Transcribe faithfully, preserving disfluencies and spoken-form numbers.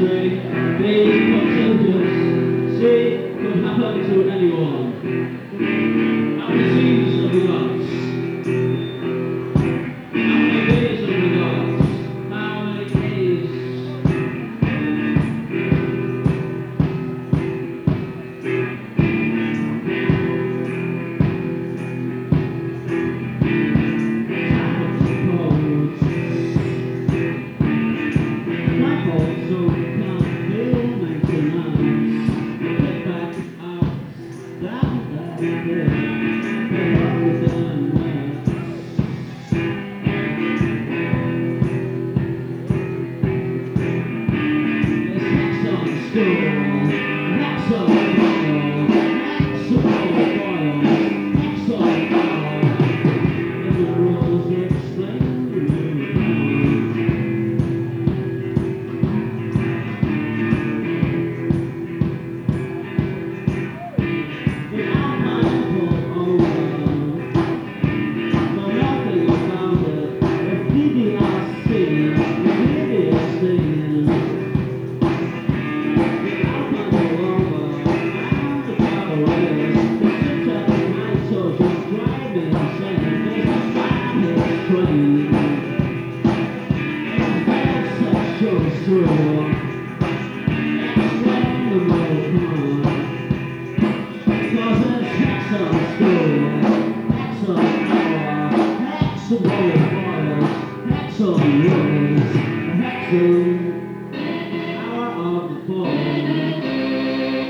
country, these contingents, see, could happen to anyone. How many seasons have we got? How many days have we got? How many days? Excellent, hour of the fall.